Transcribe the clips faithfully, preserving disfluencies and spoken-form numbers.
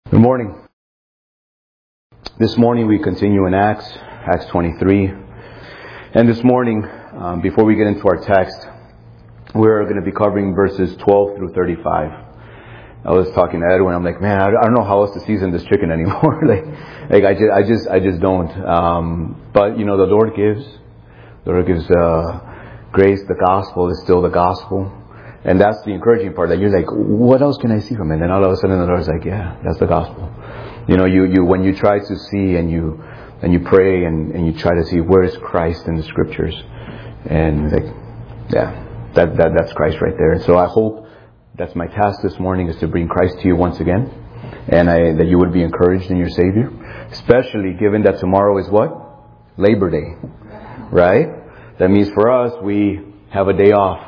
Good morning. This morning we continue in Acts, Acts twenty-three. And this morning, um, before we get into our text, we're going to be covering verses twelve through thirty-five. I was talking to Edwin. I'm like, man, I don't know how else to season this chicken anymore. like, like I just, I just, I just don't. Um, but you know, the Lord gives. The Lord gives uh, grace. The gospel is still the gospel. And that's the encouraging part, that you're like, what else can I see from it? And then all of a sudden the Lord's like, yeah, that's the gospel. You know, you, you when you try to see and you and you pray and, and you try to see where is Christ in the scriptures. And like, yeah, that, that that's Christ right there. And so I hope that's my task this morning, is to bring Christ to you once again. And I, that you would be encouraged in your Savior. Especially given that tomorrow is what? Labor Day. Right? That means for us, we have a day off.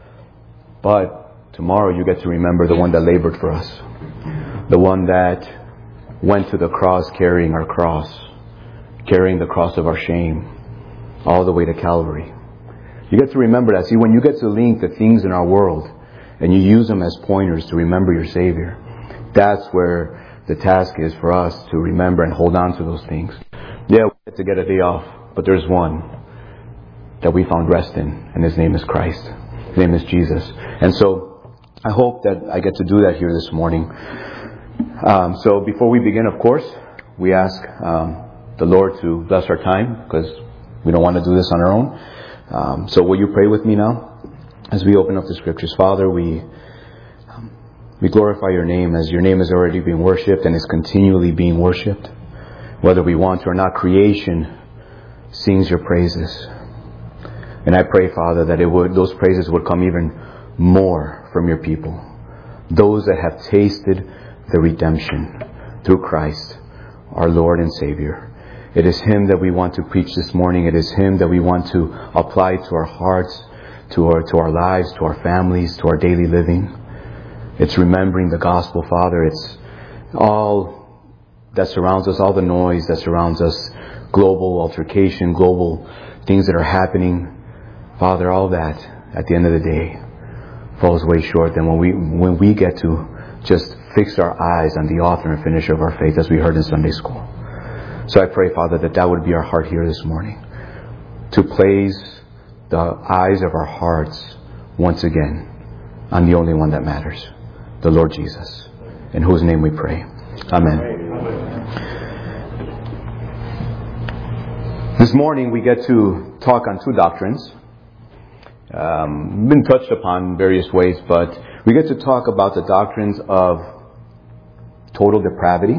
But tomorrow you get to remember the one that labored for us. The one that went to the cross carrying our cross. Carrying the cross of our shame. All the way to Calvary. You get to remember that. See, when you get to link the things in our world and you use them as pointers to remember your Savior, that's where the task is for us, to remember and hold on to those things. Yeah, we get to get a day off, but there's one that we found rest in, and His name is Christ. His name is Jesus. And so I hope that I get to do that here this morning. Um, so before we begin, of course, we ask um, the Lord to bless our time, because we don't want to do this on our own. Um, so will you pray with me now as we open up the scriptures? Father, we um, we glorify your name, as your name is already being worshipped and is continually being worshipped. Whether we want to or not, creation sings your praises. And I pray, Father, that it would, those praises would come even more from your people. Those that have tasted the redemption through Christ, our Lord and Savior. It is Him that we want to preach this morning. It is Him that we want to apply to our hearts, to our, to our lives, to our families, to our daily living. It's remembering the gospel, Father. It's all that surrounds us, all the noise that surrounds us, global altercation, global things that are happening. Father, all that, at the end of the day, falls way short than when we when we get to just fix our eyes on the author and finisher of our faith, as we heard in Sunday school. So I pray, Father, that that would be our heart here this morning, to place the eyes of our hearts once again on the only one that matters, the Lord Jesus, in whose name we pray. Amen. This morning we get to talk on two doctrines. Um, been touched upon in various ways, but we get to talk about the doctrines of total depravity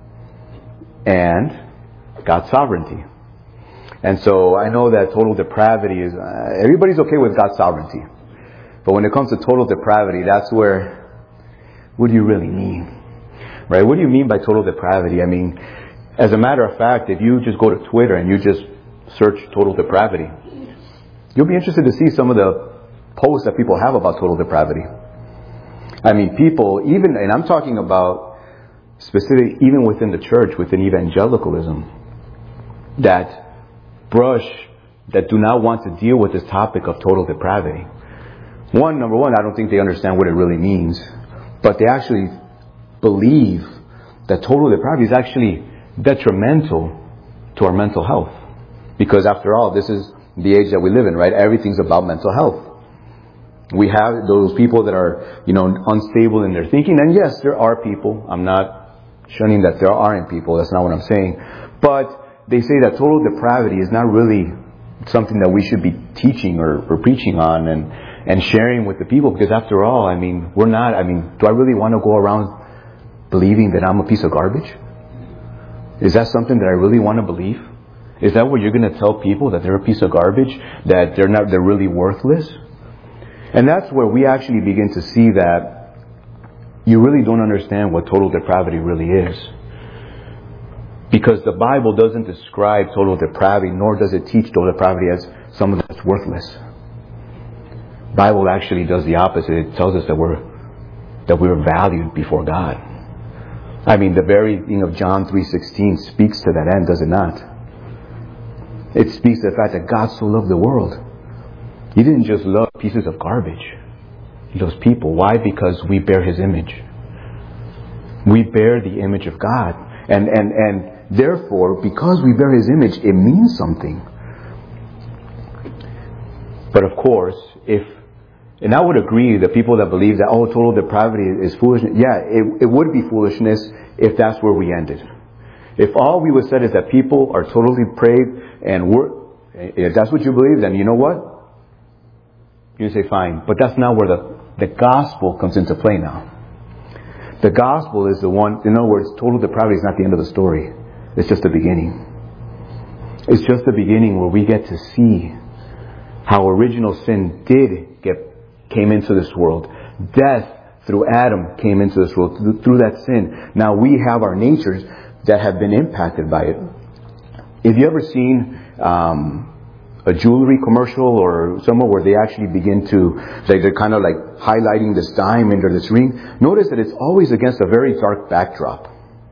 and God's sovereignty. And so I know that total depravity is, uh, everybody's okay with God's sovereignty. But when it comes to total depravity, that's where, what do you really mean? Right? What do you mean by total depravity? I mean, as a matter of fact, if you just go to Twitter and you just search total depravity, you'll be interested to see some of the posts that people have about total depravity. I mean, people, even, and I'm talking about specific, even within the church, within evangelicalism, that brush, that do not want to deal with this topic of total depravity. One, number one, I don't think they understand what it really means. But they actually believe that total depravity is actually detrimental to our mental health. Because after all, this is the age that we live in, right? Everything's about mental health. We have those people that are, you know, unstable in their thinking. And yes, there are people. I'm not shunning that there aren't people. That's not what I'm saying. But they say that total depravity is not really something that we should be teaching or, or preaching on and, and sharing with the people. Because after all, I mean, we're not, I mean, do I really want to go around believing that I'm a piece of garbage? Is that something that I really want to believe? Is that what you're going to tell people, that they're a piece of garbage, that they're not, they're really worthless? And that's where we actually begin to see that you really don't understand what total depravity really is. Because the Bible doesn't describe total depravity, nor does it teach total depravity as someone that's worthless. The Bible actually does the opposite. It tells us that we're, that we're valued before God. I mean, the very thing of John three sixteen speaks to that end, does it not? It speaks to the fact that God so loved the world. He didn't just love pieces of garbage. He loves people. Why? Because we bear His image. We bear the image of God. And, and, and therefore, because we bear His image, it means something. But of course, if, and I would agree that people that believe that, oh, total depravity is foolishness. Yeah, it, it would be foolishness if that's where we ended. If all we would say is that people are totally depraved and we're, if that's what you believe, then you know what? You say fine. But that's not where the, the gospel comes into play now. The gospel is the one, in other words, total depravity is not the end of the story. It's just the beginning. It's just the beginning where we get to see how original sin did get, came into this world. Death through Adam came into this world through, through that sin. Now we have our natures that have been impacted by it. If you ever seen um, a jewelry commercial or somewhere where they actually begin to, like they're kind of like highlighting this diamond or this ring, notice that it's always against a very dark backdrop.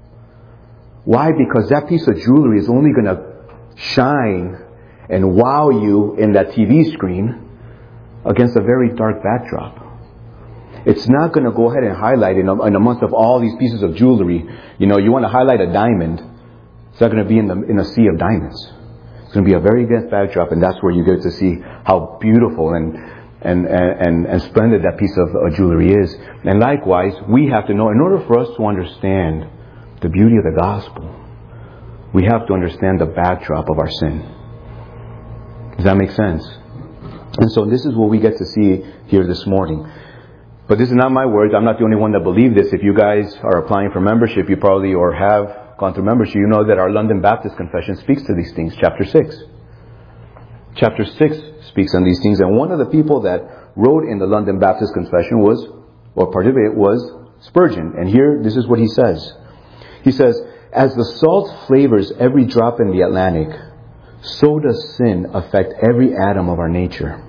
Why? Because that piece of jewelry is only going to shine and wow you in that T V screen against a very dark backdrop. It's not going to go ahead and highlight in, a, in amongst of all these pieces of jewelry. You know, you want to highlight a diamond, it's not going to be in the in a sea of diamonds. It's going to be a very dense backdrop, and that's where you get to see how beautiful and and and, and splendid that piece of uh, jewelry is. And likewise, we have to know, in order for us to understand the beauty of the gospel, we have to understand the backdrop of our sin. Does that make sense? And so this is what we get to see here this morning. But this is not my words. I'm not the only one that believe this. If you guys are applying for membership, you probably or have gone through membership, you know that our London Baptist Confession speaks to these things. Chapter six. Chapter six speaks on these things. And one of the people that wrote in the London Baptist Confession was, or part of it was, Spurgeon. And here, this is what he says. He says, as the salt flavors every drop in the Atlantic, so does sin affect every atom of our nature.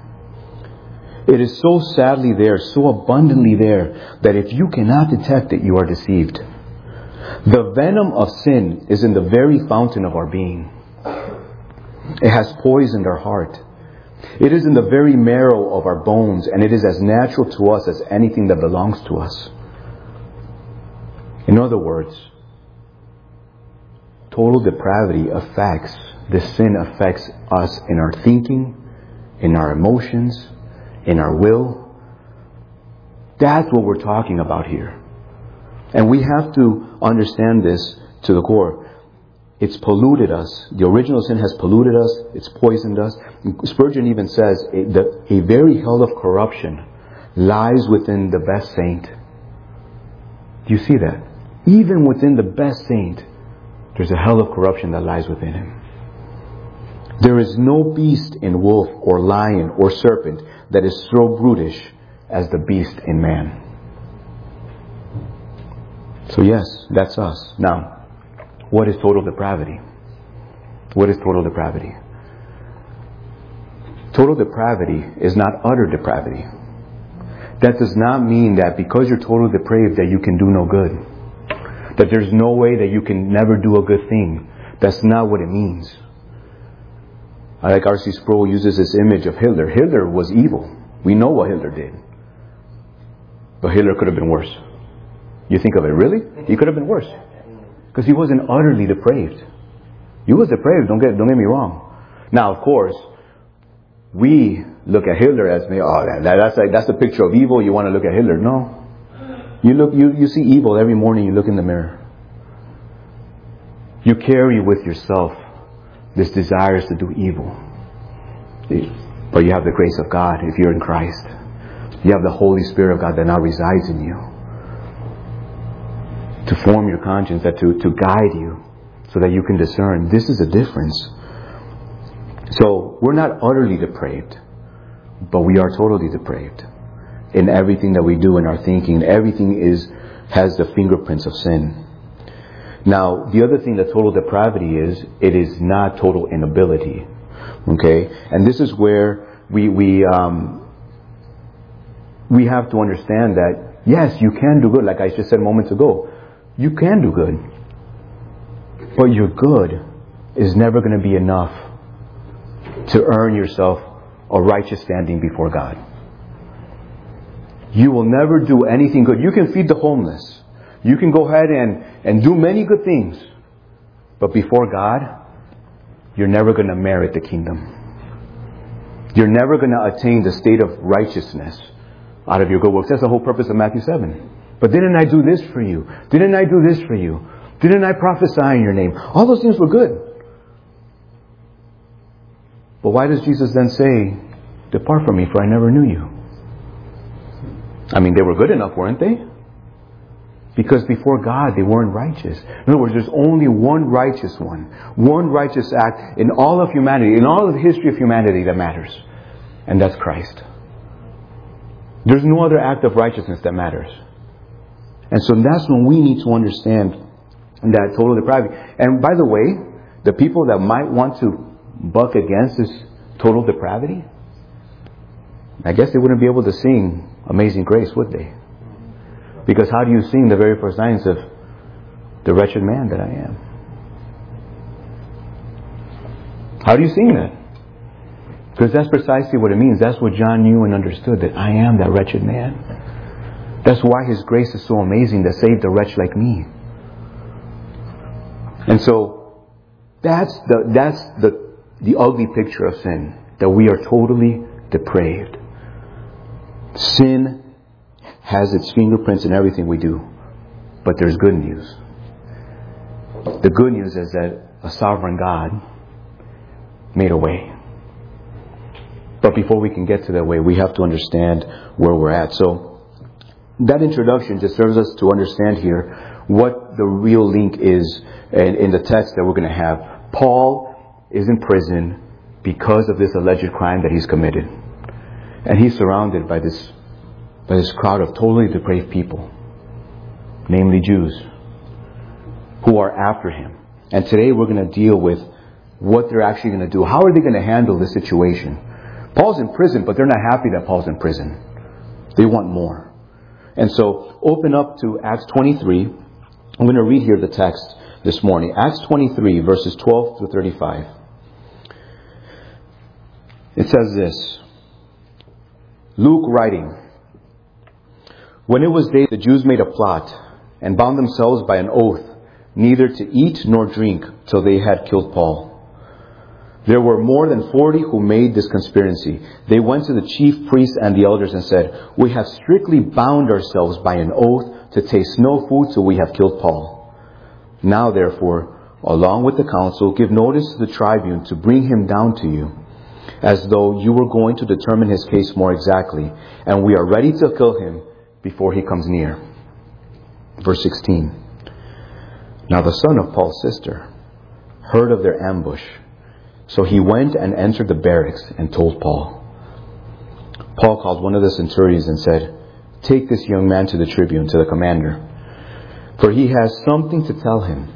It is so sadly there, so abundantly there, that if you cannot detect it, you are deceived. The venom of sin is in the very fountain of our being. It has poisoned our heart. It is in the very marrow of our bones, and it is as natural to us as anything that belongs to us. In other words, total depravity affects, this sin affects us in our thinking, in our emotions, in our will. That's what we're talking about here. And we have to understand this to the core. It's polluted us. The original sin has polluted us. It's poisoned us. Spurgeon even says that a very hell of corruption lies within the best saint. Do you see that? Even within the best saint, there's a hell of corruption that lies within him. There is no beast in wolf or lion or serpent that is so brutish as the beast in man. So yes, that's us. Now, what is total depravity? What is total depravity? Total depravity is not utter depravity. That does not mean that because you're totally depraved that you can do no good. That there's no way that you can never do a good thing. That's not what it means. I like R C Sproul uses this image of Hitler. Hitler was evil. We know what Hitler did. But Hitler could have been worse. You think of it, really? He could have been worse. Because he wasn't utterly depraved. He was depraved, don't get, don't get me wrong. Now, of course, we look at Hitler as, oh, that, that's like, that's a picture of evil, you want to look at Hitler. No. You look, you, you see evil every morning you look in the mirror. You carry with yourself this desires to do evil. But you have the grace of God if you're in Christ. You have the Holy Spirit of God that now resides in you. To form your conscience, that to, to guide you so that you can discern. This is a difference. So we're not utterly depraved, but we are totally depraved in everything that we do in our thinking. Everything is has the fingerprints of sin. Now, the other thing that total depravity is, it is not total inability. Okay? And this is where we we um, we have to understand that, yes, you can do good. Like I just said moments ago, you can do good. But your good is never going to be enough to earn yourself a righteous standing before God. You will never do anything good. You can feed the homeless. You can go ahead and, and do many good things. But before God, you're never going to merit the kingdom. You're never going to attain the state of righteousness out of your good works. That's the whole purpose of Matthew seven. But didn't I do this for you? Didn't I do this for you? Didn't I prophesy in your name? All those things were good. But why does Jesus then say, depart from me, for I never knew you? I mean, they were good enough, weren't they? Because before God, they weren't righteous. In other words, there's only one righteous one. One righteous act in all of humanity, in all of the history of humanity that matters. And that's Christ. There's no other act of righteousness that matters. And so that's when we need to understand that total depravity. And by the way, the people that might want to buck against this total depravity, I guess they wouldn't be able to sing Amazing Grace, would they? Because how do you sing the very first lines of the wretched man that I am? How do you sing that? Because that's precisely what it means. That's what John knew and understood, that I am that wretched man. That's why His grace is so amazing, that saved a wretch like me. And so that's the that's the the ugly picture of sin, that we are totally depraved. Sin has its fingerprints in everything we do. But there's good news. The good news is that a sovereign God made a way. But before we can get to that way, we have to understand where we're at. So that introduction just serves us to understand here what the real link is in, in the text that we're going to have. Paul is in prison because of this alleged crime that he's committed. And he's surrounded by this by this crowd of totally depraved people, namely Jews, who are after him. And today we're going to deal with what they're actually going to do. How are they going to handle this situation? Paul's in prison, but they're not happy that Paul's in prison. They want more. And so open up to Acts twenty-three. I'm going to read here the text this morning. Acts twenty-three, verses twelve through thirty-five. It says this. Luke writing, when it was day, the Jews made a plot and bound themselves by an oath neither to eat nor drink till they had killed Paul. There were more than forty who made this conspiracy. They went to the chief priests and the elders and said, we have strictly bound ourselves by an oath to taste no food till we have killed Paul. Now therefore, along with the council, give notice to the tribune to bring him down to you, as though you were going to determine his case more exactly, and we are ready to kill him before he comes near. Verse sixteen. Now the son of Paul's sister heard of their ambush, so he went and entered the barracks and told Paul. Paul called one of the centurions and said, take this young man to the tribune, to the commander, for he has something to tell him.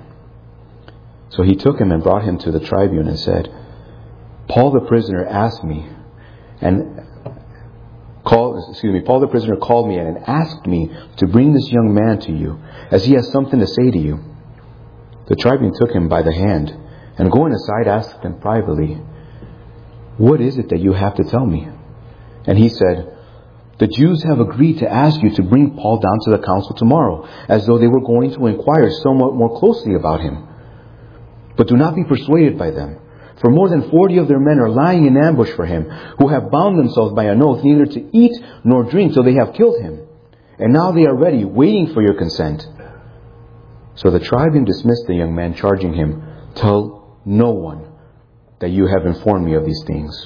So he took him and brought him to the tribune and said, Paul the prisoner asked me and called, excuse me, Paul the prisoner called me and asked me to bring this young man to you, as he has something to say to you. The tribune took him by the hand and going aside asked him privately, what is it that you have to tell me? And he said, the Jews have agreed to ask you to bring Paul down to the council tomorrow, as though they were going to inquire somewhat more closely about him. But do not be persuaded by them. For more than forty of their men are lying in ambush for him, who have bound themselves by an oath neither to eat nor drink till they have killed him. And now they are ready, waiting for your consent. So the tribune dismissed the young man, charging him, tell no one that you have informed me of these things.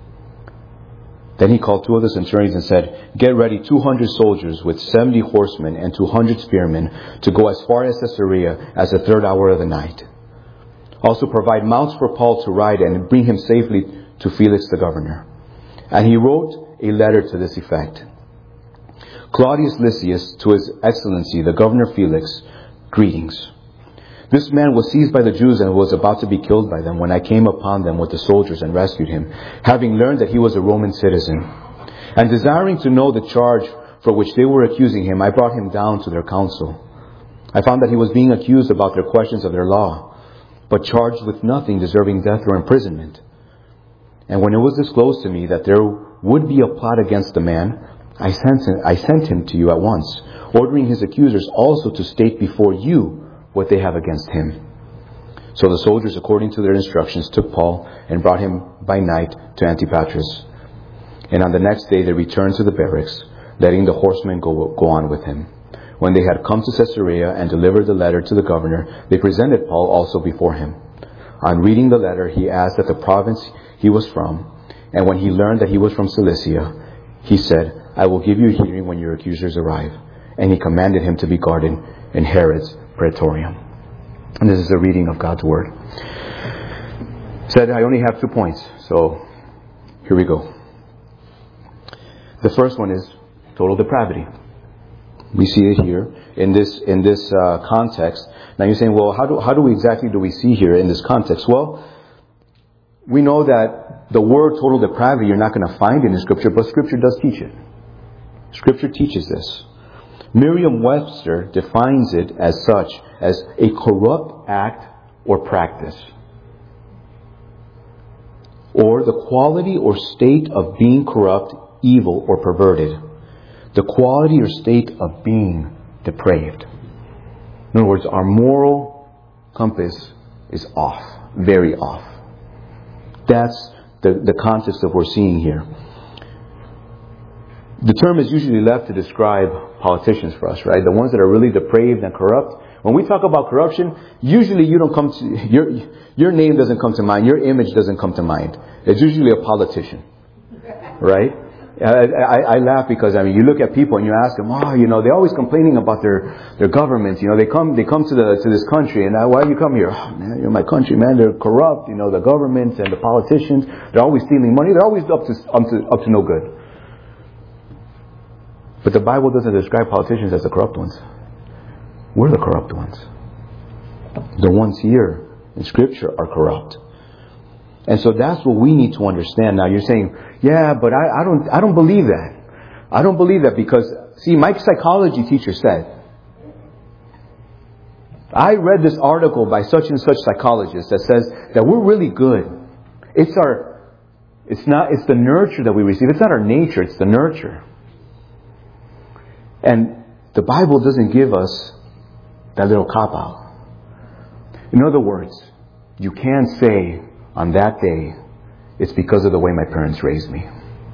Then he called two of the centurions and said, get ready two hundred soldiers with seventy horsemen and two hundred spearmen to go as far as Caesarea as the third hour of the night. Also provide mounts for Paul to ride and bring him safely to Felix the governor. And he wrote a letter to this effect. Claudius Lysias, to His Excellency the Governor Felix, greetings. This man was seized by the Jews and was about to be killed by them when I came upon them with the soldiers and rescued him, having learned that he was a Roman citizen. And desiring to know the charge for which they were accusing him, I brought him down to their council. I found that he was being accused about their questions of their law, but charged with nothing deserving death or imprisonment. And when it was disclosed to me that there would be a plot against the man, I sent him, I sent him to you at once, ordering his accusers also to state before you what they have against him. So the soldiers, according to their instructions, took Paul and brought him by night to Antipatris. And on the next day they returned to the barracks, letting the horsemen go, go on with him. When they had come to Caesarea and delivered the letter to the governor, they presented Paul also before him. On reading the letter, he asked that the province he was from, and when he learned that he was from Cilicia, he said, I will give you hearing when your accusers arrive. And he commanded him to be guarded in Herod's praetorium. And this is a reading of God's Word. Said I only have two points, so here we go. The first one is total depravity. We see it here in this in this uh, context. Now you're saying, well, how do how do we exactly do we see here in this context? Well, we know that the word total depravity you're not going to find it in Scripture, but Scripture does teach it. Scripture teaches this. Merriam-Webster defines it as such as a corrupt act or practice, or the quality or state of being corrupt, evil, or perverted. The quality or state of being depraved. In other words, our moral compass is off, very off. That's the, the context that we're seeing here. The term is usually left to describe politicians for us, right? The ones that are really depraved and corrupt. When we talk about corruption, usually you don't come to, your, your name doesn't come to mind, your image doesn't come to mind. It's usually a politician, right? I, I, I laugh because, I mean, you look at people and you ask them, oh, you know, they're always complaining about their, their government. You know, they come, they come to the, to this country and uh, why do you come here? Oh, man, you're my country, man. They're corrupt. You know, the government and the politicians, they're always stealing money. They're always up to, up to, up to no good. But the Bible doesn't describe politicians as the corrupt ones. We're the corrupt ones. The ones here in Scripture are corrupt. And so that's what we need to understand. Now you're saying, yeah, but I, I don't I don't believe that. I don't believe that because, see, my psychology teacher said, I read this article by such and such psychologist that says that we're really good. It's our, it's not, it's the nurture that we receive. It's not our nature, it's the nurture. And the Bible doesn't give us that little cop-out. In other words, you can't say on that day, it's because of the way my parents raised me.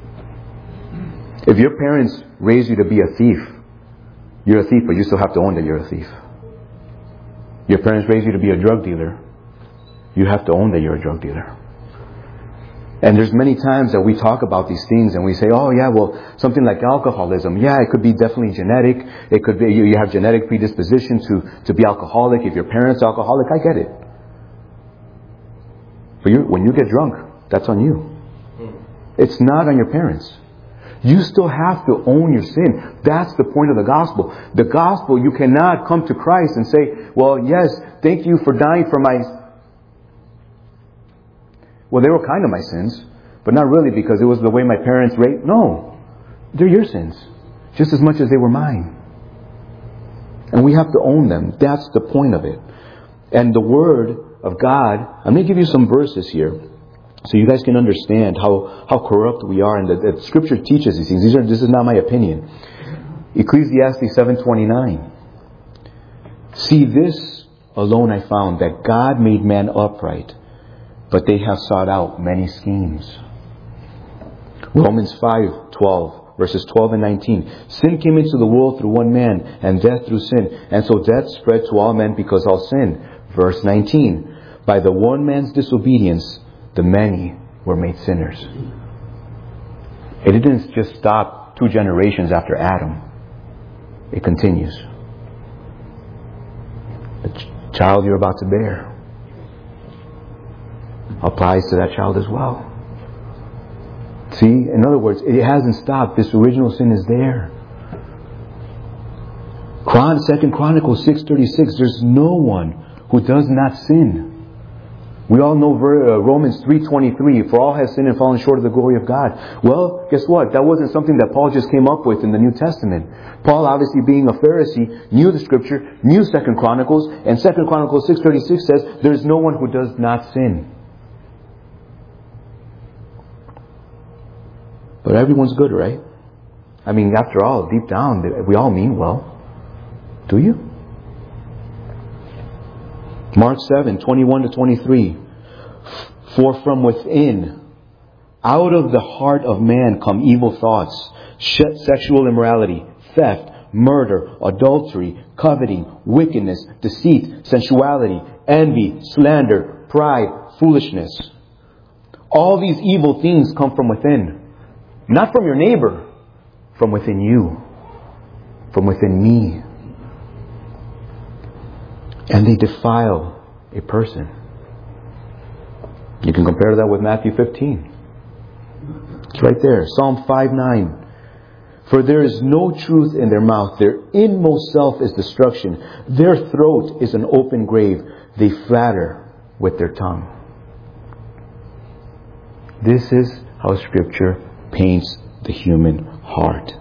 If your parents raised you to be a thief, you're a thief, but you still have to own that you're a thief. Your parents raised you to be a drug dealer, you have to own that you're a drug dealer. And there's many times that we talk about these things and we say, oh yeah, well, something like alcoholism. Yeah, it could be definitely genetic. It could be, you, you have genetic predisposition to, to be alcoholic. If your parents are alcoholic, I get it. But you, when you get drunk, that's on you. It's not on your parents. You still have to own your sin. That's the point of the gospel. The gospel, you cannot come to Christ and say, well, yes, thank you for dying for my... Well, they were kind of my sins, but not really because it was the way my parents raised. No, they're your sins, just as much as they were mine. And we have to own them. That's the point of it. And the Word of God, I'm going to give you some verses here so you guys can understand how, how corrupt we are. And the, the Scripture teaches these things. These are, this is not my opinion. Ecclesiastes seven twenty-nine. See, this alone I found, that God made man upright, but they have sought out many schemes. Romans five twelve, verses twelve and nineteen. Sin came into the world through one man, and death through sin. And so death spread to all men because all sinned. Verse nineteen. By the one man's disobedience, the many were made sinners. It didn't just stop two generations after Adam. It continues. The ch- child you're about to bear applies to that child as well. See, in other words, it hasn't stopped. This original sin is there. Chron- Second Chronicles six thirty-six. There's no one who does not sin. We all know uh, Romans three twenty-three. For all have sinned and fallen short of the glory of God. Well, guess what? That wasn't something that Paul just came up with in the New Testament. Paul, obviously being a Pharisee, knew the Scripture, knew Second Chronicles, and Second Chronicles six thirty-six says, "There is no one who does not sin." But everyone's good, right? I mean, after all, deep down, we all mean well. Do you? Mark seven, twenty-one to twenty-three. For from within, out of the heart of man come evil thoughts, sexual immorality, theft, murder, adultery, coveting, wickedness, deceit, sensuality, envy, slander, pride, foolishness. All these evil things come from within. Not from your neighbor, from within you, from within me. And they defile a person. You can compare that with Matthew fifteen. It's right there. Psalm five nine. For there is no truth in their mouth. Their inmost self is destruction. Their throat is an open grave. They flatter with their tongue. This is how Scripture paints the human heart.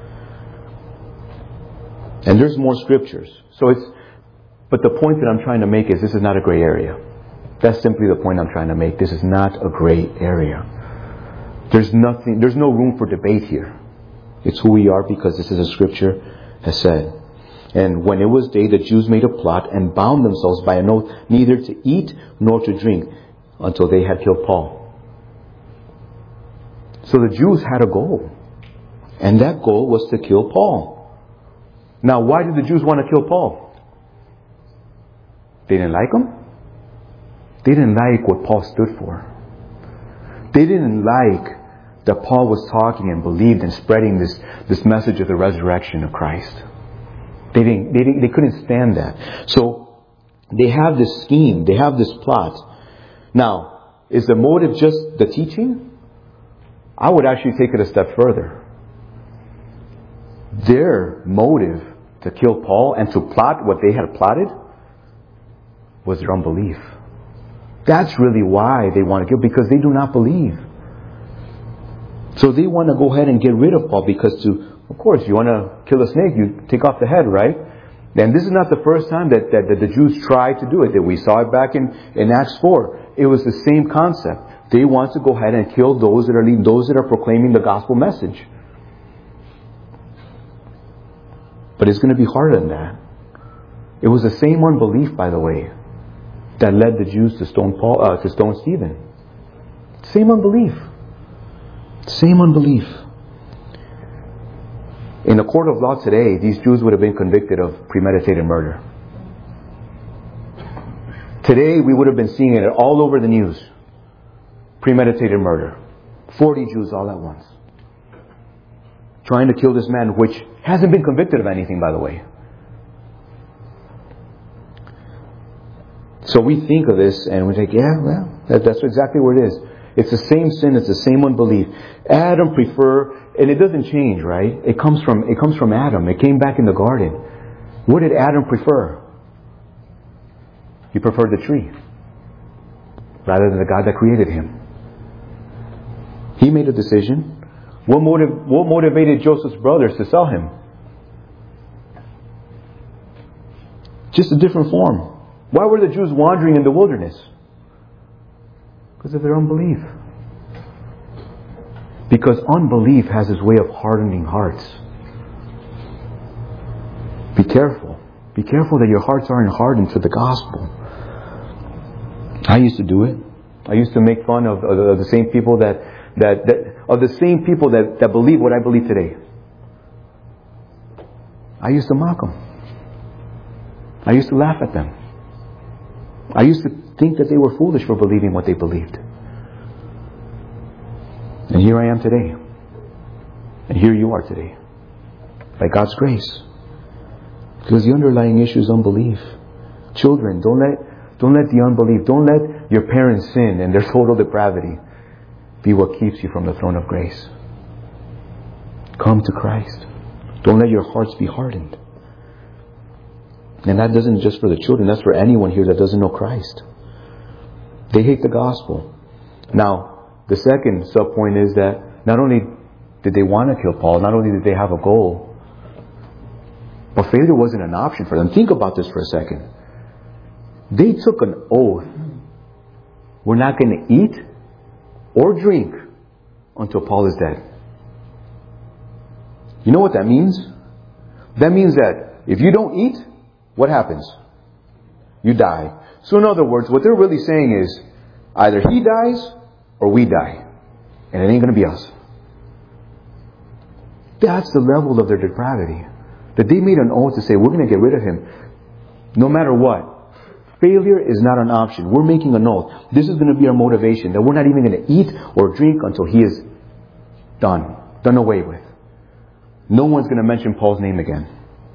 And there's more scriptures. So it's, but the point that I'm trying to make is this is not a gray area. That's simply the point I'm trying to make. This is not a gray area. There's nothing, there's no room for debate here. It's who we are because this is a Scripture has said. And when it was day, the Jews made a plot and bound themselves by an oath neither to eat nor to drink until they had killed Paul. So the Jews had a goal. And that goal was to kill Paul. Now, why did the Jews want to kill Paul? They didn't like him? They didn't like what Paul stood for. They didn't like that Paul was talking and believed and spreading this, this message of the resurrection of Christ. They didn't, they didn't, they couldn't stand that. So they have this scheme, they have this plot. Now, is the motive just the teaching? I would actually take it a step further. Their motive to kill Paul and to plot what they had plotted was their unbelief. That's really why they want to kill, because they do not believe. So they want to go ahead and get rid of Paul because to, of course, you want to kill a snake, you take off the head, right? And this is not the first time that, that, that the Jews tried to do it. That we saw it back in, in Acts four. It was the same concept. They want to go ahead and kill those that are leading, those that are proclaiming the gospel message. But it's going to be harder than that. It was the same unbelief, by the way, that led the Jews to stone Paul, uh, to stone Stephen. Same unbelief. Same unbelief. In a court of law today, these Jews would have been convicted of premeditated murder. Today, we would have been seeing it all over the news. Premeditated murder. Forty Jews all at once. Trying to kill this man, which hasn't been convicted of anything, by the way. So we think of this and we think, yeah, well, that, that's exactly what it is. It's the same sin, it's the same unbelief. Adam prefer, and it doesn't change, right? It comes from it comes from Adam. It came back in the garden. What did Adam prefer? He preferred the tree rather than the God that created him. He made a decision. What motive, what motivated Joseph's brothers to sell him? Just a different form. Why were the Jews wandering in the wilderness? Because of their unbelief. Because unbelief has its way of hardening hearts. Be careful. Be careful that your hearts aren't hardened to the gospel. I used to do it. I used to make fun of, of, of the same people that, that, that of the same people that, that believe what I believe today. I used to mock them. I used to laugh at them. I used to think that they were foolish for believing what they believed. And here I am today. And here you are today. By God's grace. Because the underlying issue is unbelief. Children, don't let, don't let the unbelief, don't let your parents' sin and their total depravity be what keeps you from the throne of grace. Come to Christ. Don't let your hearts be hardened. And that doesn't just for the children, that's for anyone here that doesn't know Christ. They hate the gospel. Now, the second sub-point is that not only did they want to kill Paul, not only did they have a goal, but failure wasn't an option for them. Think about this for a second. They took an oath. We're not going to eat or drink until Paul is dead. You know what that means? That means that if you don't eat, what happens? You die. So in other words, what they're really saying is either he dies or we die. And it ain't going to be us. That's the level of their depravity. That they made an oath to say, we're going to get rid of him no matter what. Failure is not an option. We're making an oath. This is going to be our motivation. That we're not even going to eat or drink until he is done. Done away with. No one's going to mention Paul's name again.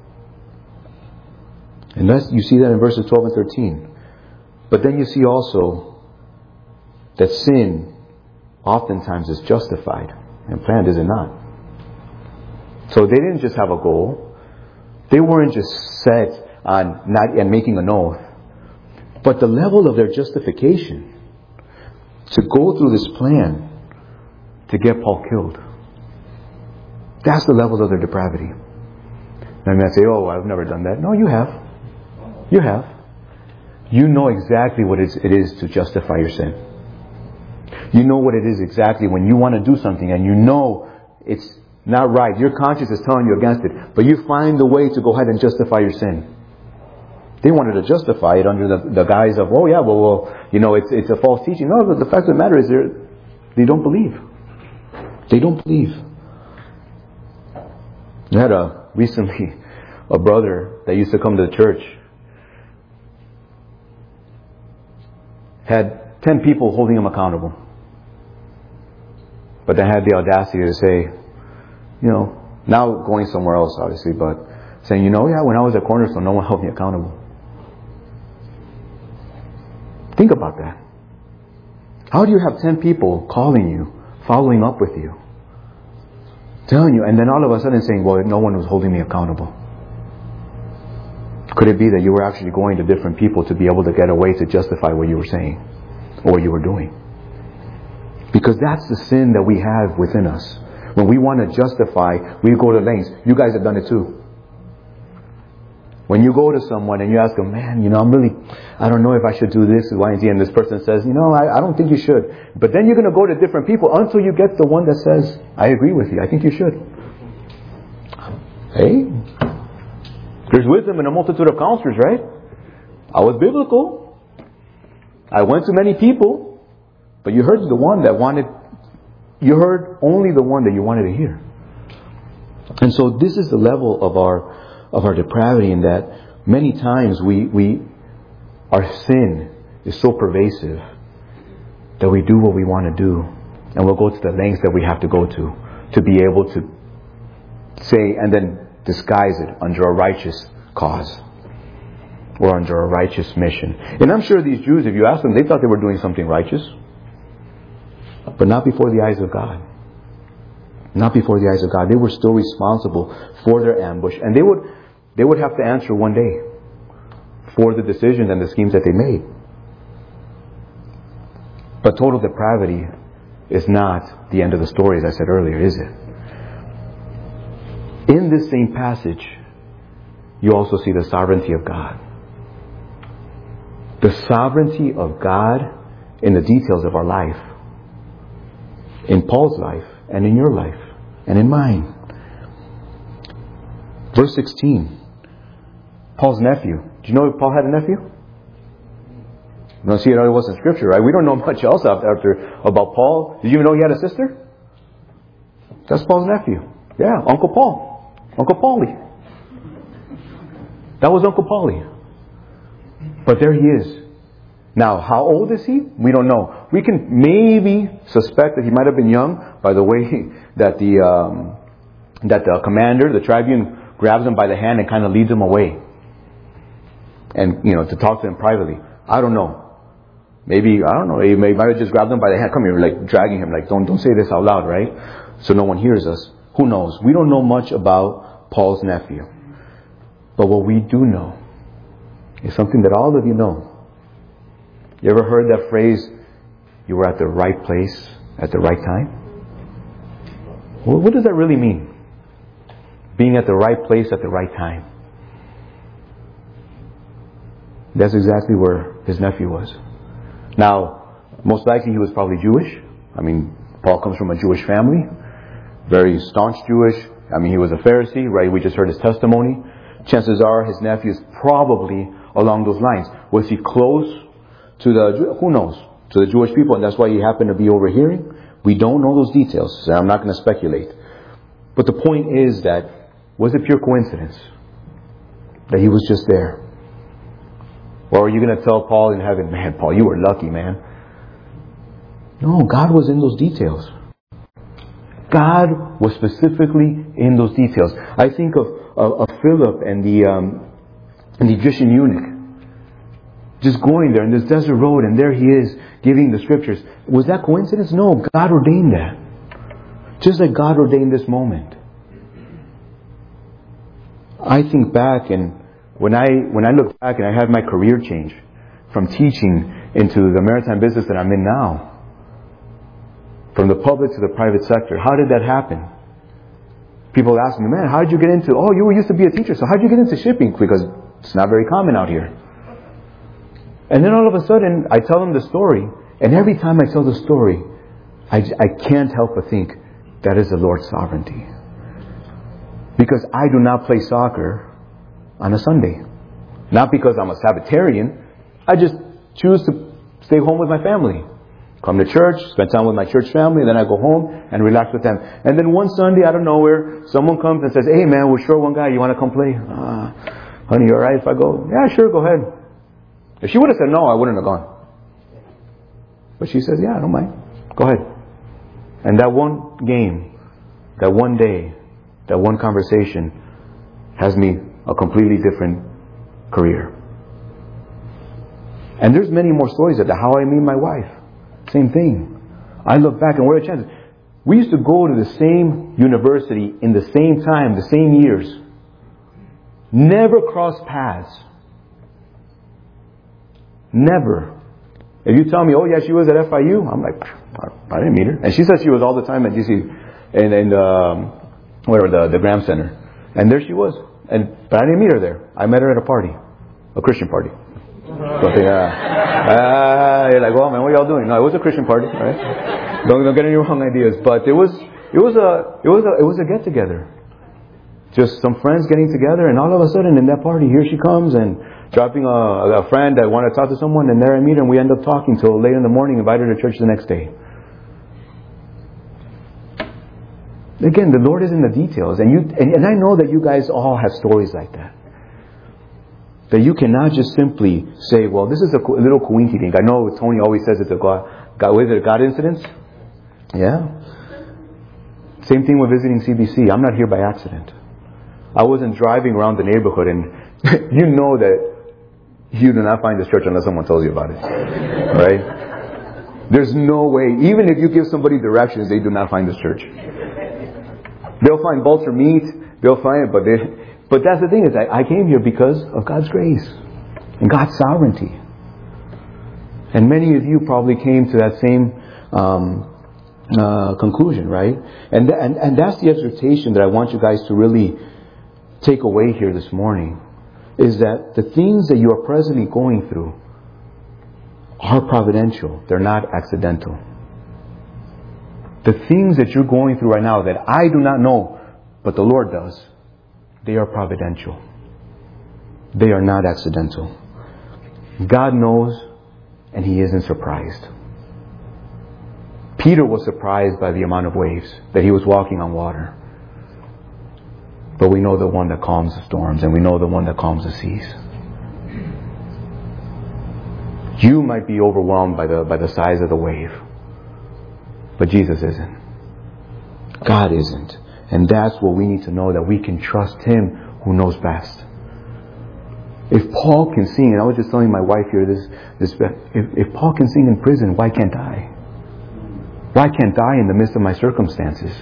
And that's, you see that in verses twelve and thirteen. But then you see also that sin oftentimes is justified and planned, is it not? So they didn't just have a goal. They weren't just set on not and making an oath. But the level of their justification to go through this plan to get Paul killed. That's the levels of their depravity. And I say, oh, I've never done that. No, you have. You have. You know exactly what it is to justify your sin. You know what it is exactly when you want to do something and you know it's not right. Your conscience is telling you against it. But you find the way to go ahead and justify your sin. They wanted to justify it under the, the guise of, oh yeah, well, well, you know, it's it's a false teaching. No, but the fact of the matter is they don't believe. They don't believe. I had a, recently a brother that used to come to the church. Had ten people holding him accountable. But they had the audacity to say, you know, now going somewhere else obviously, but saying, you know, yeah, when I was at Cornerstone, no one held me accountable. Think about that. How do you have ten people calling you, following up with you, telling you, and then all of a sudden saying, well, no one was holding me accountable? Could it be that you were actually going to different people to be able to get a way to justify what you were saying or what you were doing? Because that's the sin that we have within us. When we want to justify, we go to lengths. You guys have done it too. When you go to someone and you ask them, man, you know, I'm really, I don't know if I should do this, Y, and Z. And this person says, you know, I, I don't think you should. But then you're going to go to different people until you get the one that says, I agree with you. I think you should. Hey, there's wisdom in a multitude of counselors, right? I was biblical. I went to many people. But you heard the one that wanted, you heard only the one that you wanted to hear. And so this is the level of our of our depravity, in that many times we, we our sin is so pervasive that we do what we want to do, and we'll go to the lengths that we have to go to to be able to say and then disguise it under a righteous cause or under a righteous mission. And I'm sure these Jews, if you ask them, they thought they were doing something righteous, but not before the eyes of God. Not before the eyes of God. They were still responsible for their ambush. And they would they would have to answer one day for the decisions and the schemes that they made. But total depravity is not the end of the story, as I said earlier, is it? In this same passage, you also see the sovereignty of God. The sovereignty of God in the details of our life. In Paul's life, and in your life, and in mine. Verse sixteen. Paul's nephew. Do you know if Paul had a nephew? You don't see it, it was in Scripture, right? We don't know much else after about Paul. Did you even know he had a sister? That's Paul's nephew. Yeah, Uncle Paul. Uncle Paulie. That was Uncle Paulie. But there he is. Now, how old is he? We don't know. We can maybe suspect that he might have been young by the way that the um, that the commander, the tribune, grabs him by the hand and kind of leads him away. And, you know, to talk to him privately. I don't know. Maybe, I don't know, he might have just grabbed him by the hand. Come here, like dragging him, like, don't, don't say this out loud, right? So no one hears us. Who knows? We don't know much about Paul's nephew. But what we do know is something that all of you know. You ever heard that phrase, you were at the right place at the right time? Well, what does that really mean? Being at the right place at the right time. That's exactly where his nephew was. Now, most likely he was probably Jewish. I mean, Paul comes from a Jewish family. Very staunch Jewish. I mean, he was a Pharisee, right? We just heard his testimony. Chances are his nephew is probably along those lines. Was he close to the, who knows, to the Jewish people, and that's why he happened to be overhearing? We don't know those details, so I'm not going to speculate. But the point is that, was it pure coincidence that he was just there? Or are you going to tell Paul in heaven, man, Paul, you were lucky, man? No, God was in those details. God was specifically in those details. I think of, of, of Philip and the, um, and the Egyptian eunuch. Just going there in this desert road, and there he is giving the scriptures. Was that coincidence? No, God ordained that. Just like God ordained this moment. I think back, and when I when I look back and I had my career change from teaching into the maritime business that I'm in now, from the public to the private sector, how did that happen? People ask me, man, how did you get into, oh, you used to be a teacher, so how did you get into shipping? Because it's not very common out here. And then all of a sudden, I tell them the story. And every time I tell the story, I, I can't help but think, that is the Lord's sovereignty. Because I do not play soccer on a Sunday. Not because I'm a Sabbatarian. I just choose to stay home with my family. Come to church, spend time with my church family, then I go home and relax with them. And then one Sunday, out of nowhere, someone comes and says, hey man, we're short one guy, you want to come play? Uh, honey, you alright if I go? Yeah, sure, go ahead. If she would have said no, I wouldn't have gone. But she says, yeah, I don't mind. Go ahead. And that one game, that one day, that one conversation has me a completely different career. And there's many more stories of that. How I meet my wife. Same thing. I look back and what are the chances? We used to go to the same university in the same time, the same years. Never crossed paths. Never. If you tell me, oh yeah, she was at F I U, I'm like, I didn't meet her. And she said she was all the time at G C, in, in um, whatever, the, the Graham Center. And there she was. And but I didn't meet her there. I met her at a party, a Christian party. Something, uh, uh, you're like, well, man, what are y'all doing? No, it was a Christian party, right? Don't, don't get any wrong ideas. But it was, it was a, it was a, it was a get together. Just some friends getting together, and all of a sudden in that party, here she comes and dropping a, a friend that wanted to talk to someone, and there I meet her, and we end up talking till late in the morning. Invited her to church the next day. Again, the Lord is in the details, and you, and, and I know that you guys all have stories like that. That you cannot just simply say, well, this is a little coinky-dink. I know Tony always says it's a God, God, is it a God incidence? Yeah. Same thing with visiting C B C. I'm not here by accident. I wasn't driving around the neighborhood, and you know that you do not find this church unless someone tells you about it. Right? There's no way. Even if you give somebody directions, they do not find this church. They'll find vulture meat. They'll find it, but they... But that's the thing is I, I came here because of God's grace and God's sovereignty. And many of you probably came to that same um, uh, conclusion, right? And, th- and and that's the exhortation that I want you guys to really take away here this morning, is that the things that you are presently going through are providential. They're not accidental. The things that you're going through right now that I do not know, but the Lord does, they are providential. They are not accidental. God knows, and He isn't surprised. Peter was surprised by the amount of waves, that he was walking on water. But we know the one that calms the storms, and we know the one that calms the seas. You might be overwhelmed by the by the size of the wave, but Jesus isn't. God isn't. And that's what we need to know, that we can trust Him who knows best. If Paul can sing, and I was just telling my wife here this, this if, if Paul can sing in prison, why can't I? Why can't I in the midst of my circumstances?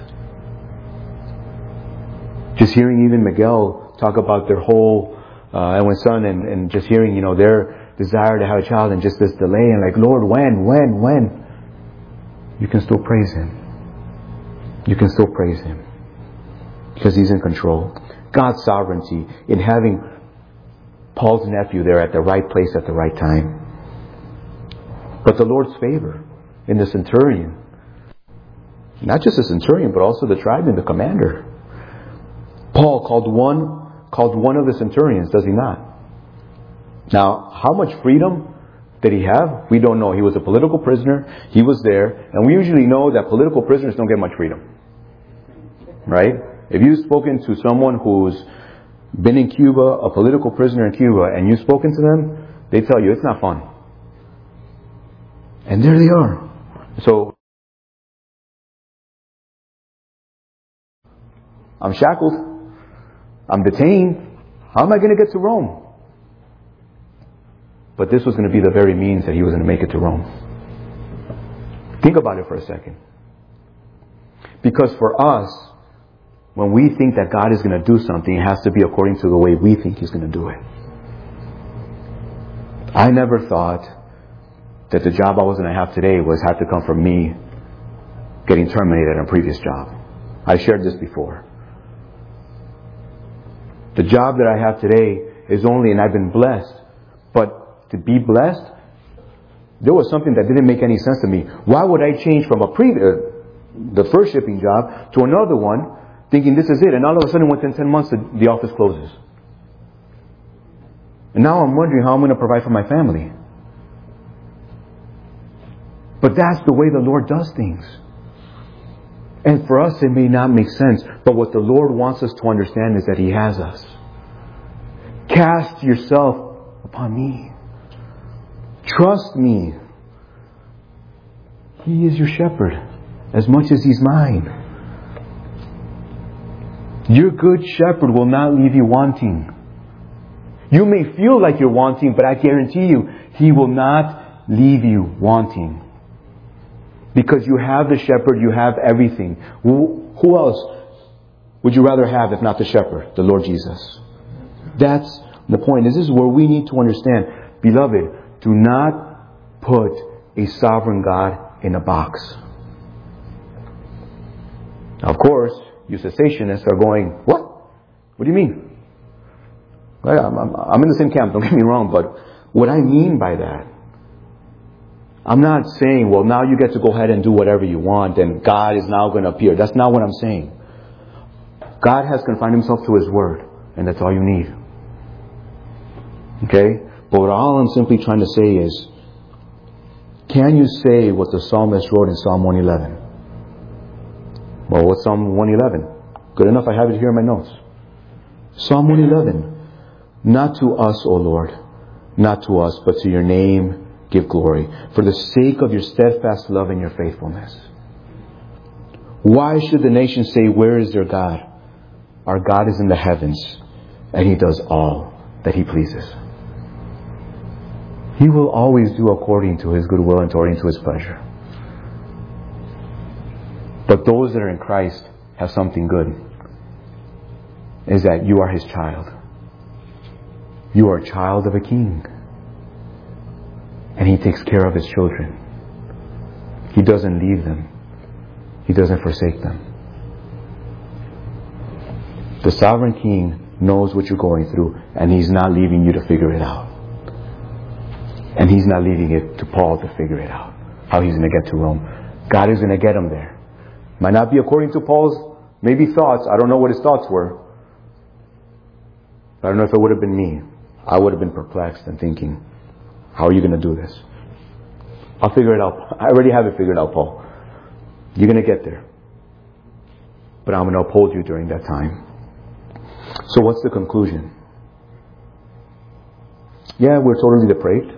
Just hearing even Miguel talk about their whole, uh, and with son, and, and just hearing, you know, their desire to have a child and just this delay, and like, Lord, when, when, when? You can still praise Him. You can still praise Him. Because He's in control. God's sovereignty in having Paul's nephew there at the right place at the right time. But the Lord's favor in the centurion. Not just the centurion, but also the tribune, the commander. Paul called one, called one of the centurions, does he not? Now, how much freedom did he have? We don't know. He was a political prisoner. He was there. And we usually know that political prisoners don't get much freedom. Right? If you've spoken to someone who's been in Cuba, a political prisoner in Cuba, and you've spoken to them, they tell you it's not fun. And there they are. So, I'm shackled. I'm detained. How am I going to get to Rome? But this was going to be the very means that he was going to make it to Rome. Think about it for a second. Because for us, when we think that God is going to do something, it has to be according to the way we think He's going to do it. I never thought that the job I was going to have today was had to come from me getting terminated at a previous job. I shared this before. The job that I have today is only, and I've been blessed, but to be blessed, there was something that didn't make any sense to me. Why would I change from a pre, uh, the first shipping job to another one, thinking this is it, and all of a sudden within ten months the, the office closes? And now I'm wondering how I'm going to provide for my family. But that's the way the Lord does things. And for us it may not make sense, but what the Lord wants us to understand is that He has us. Cast yourself upon me. Trust me. He is your shepherd as much as He's mine. Your good shepherd will not leave you wanting. You may feel like you're wanting, but I guarantee you, He will not leave you wanting. Because you have the shepherd, you have everything. Who, who else would you rather have if not the shepherd, the Lord Jesus? That's the point. This is where we need to understand. Beloved, do not put a sovereign God in a box. Now, of course, you cessationists are going, what? What do you mean? Well, I'm, I'm, I'm in the same camp, don't get me wrong, but what I mean by that, I'm not saying, well, now you get to go ahead and do whatever you want and God is now going to appear. That's not what I'm saying. God has confined Himself to His Word, and that's all you need. Okay? But what all I'm simply trying to say is, can you say what the psalmist wrote in Psalm one eleven? Well, what's Psalm one eleven? Good enough, I have it here in my notes. Psalm one eleven. Not to us, O Lord, not to us, but to your name give glory, for the sake of your steadfast love and your faithfulness. Why should the nations say, where is their God? Our God is in the heavens, and He does all that He pleases. He will always do according to His good will and according to His pleasure. But those that are in Christ have something good. Is that you are His child. You are a child of a king. And He takes care of His children. He doesn't leave them. He doesn't forsake them. The sovereign king knows what you're going through, and He's not leaving you to figure it out. And He's not leaving it to Paul to figure it out, how he's going to get to Rome. God is going to get him there. Might not be according to Paul's maybe thoughts. I don't know what his thoughts were. I don't know if it would have been me. I would have been perplexed and thinking, how are you going to do this? I'll figure it out. I already have it figured out, Paul. You're going to get there. But I'm going to uphold you during that time. So what's the conclusion? Yeah, we're totally depraved.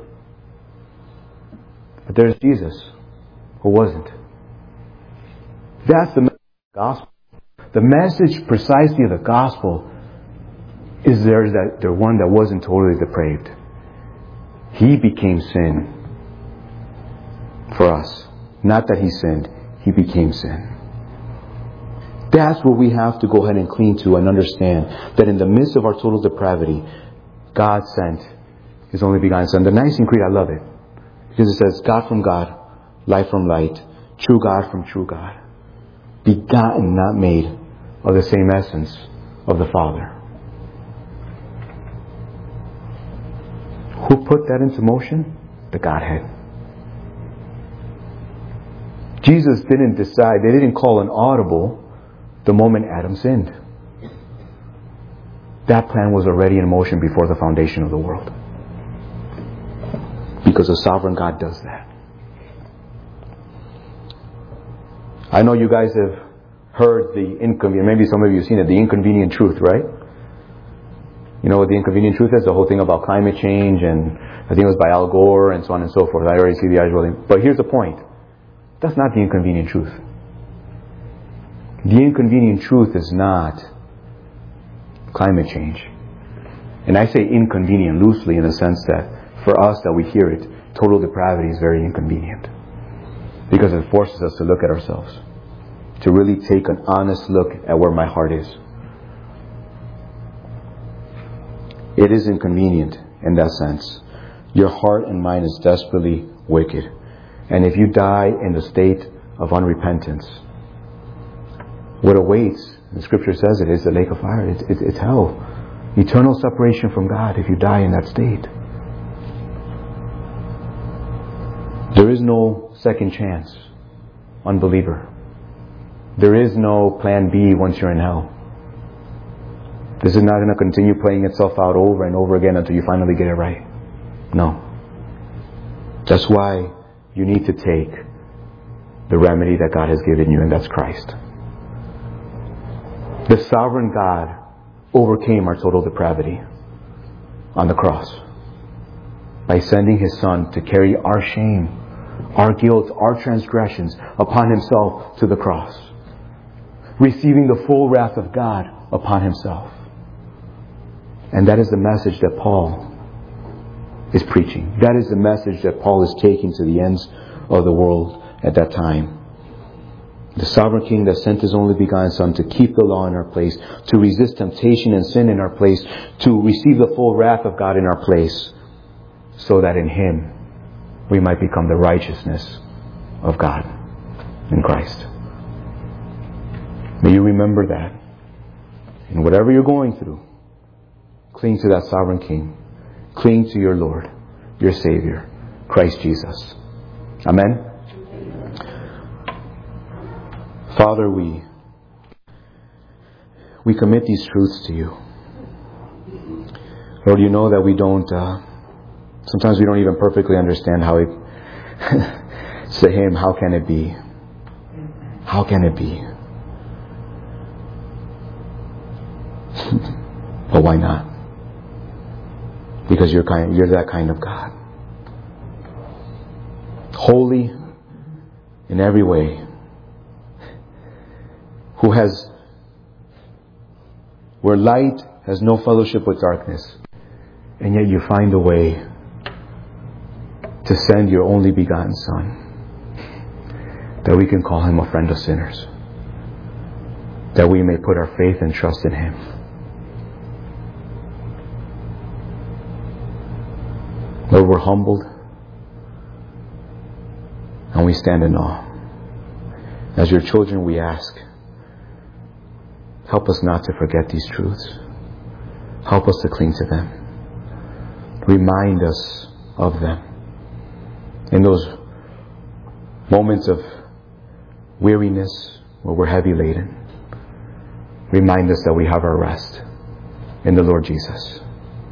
But there's Jesus, who wasn't. That's the message of the gospel. The message precisely of the gospel is there's that the one that wasn't totally depraved. He became sin for us. Not that He sinned. He became sin. That's what we have to go ahead and cling to and understand. That in the midst of our total depravity, God sent His only begotten Son. The Nicene Creed, I love it. Because it says, God from God, light from light, true God from true God. Begotten, not made, of the same essence of the Father. Who put that into motion? The Godhead. Jesus didn't decide, they didn't call an audible the moment Adam sinned. That plan was already in motion before the foundation of the world. Because a sovereign God does that. I know you guys have heard the inconvenient, maybe some of you have seen it, the inconvenient truth, right? You know what the inconvenient truth is? The whole thing about climate change, and I think it was by Al Gore and so on and so forth. I already see the eyes rolling. But here's the point. That's not the inconvenient truth. The inconvenient truth is not climate change. And I say inconvenient loosely in the sense that for us that we hear it, total depravity is very inconvenient. Because it forces us to look at ourselves. To really take an honest look at where my heart is. It is inconvenient in that sense. Your heart and mind is desperately wicked. And if you die in the state of unrepentance, what awaits, the scripture says it, is the lake of fire. It's, it's, it's hell. Eternal separation from God if you die in that state. There is no second chance, unbeliever. There is no plan B once you're in hell. This is not going to continue playing itself out over and over again until you finally get it right. No. That's why you need to take the remedy that God has given you, and that's Christ. The sovereign God overcame our total depravity on the cross by sending His Son to carry our shame, our guilt, our transgressions upon Himself to the cross, receiving the full wrath of God upon Himself. And that is the message that Paul is preaching. That is the message that Paul is taking to the ends of the world at that time. The sovereign King that sent His only begotten Son to keep the law in our place, to resist temptation and sin in our place, to receive the full wrath of God in our place, so that in Him we might become the righteousness of God in Christ. May you remember that. And whatever you're going through, cling to that sovereign King. Cling to your Lord, your Savior, Christ Jesus. Amen? Father, we we commit these truths to you. Lord, you know that we don't, uh, sometimes we don't even perfectly understand how it, it's the hymn, how can it be? How can it be? But why not? Because you're kind, you're that kind of God. Holy in every way. Who has, where light has no fellowship with darkness, and yet you find a way to send your only begotten Son, that we can call Him a friend of sinners, that we may put our faith and trust in Him. Lord, we're humbled and we stand in awe. As your children, we ask, help us not to forget these truths. Help us to cling to them. Remind us of them. In those moments of weariness where we're heavy laden, remind us that we have our rest in the Lord Jesus.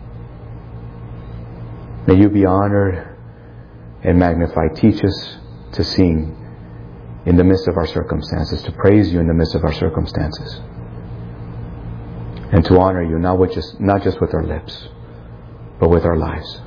May you be honored and magnified. Teach us to sing in the midst of our circumstances, to praise you in the midst of our circumstances, and to honor you, not with just, not just with our lips, but with our lives.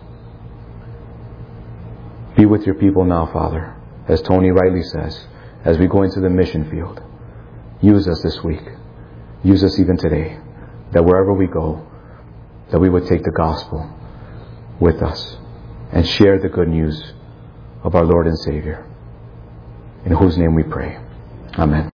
Be with your people now, Father, as Tony rightly says, as we go into the mission field. Use us this week. Use us even today, that wherever we go, that we would take the gospel with us and share the good news of our Lord and Savior, in whose name we pray. Amen.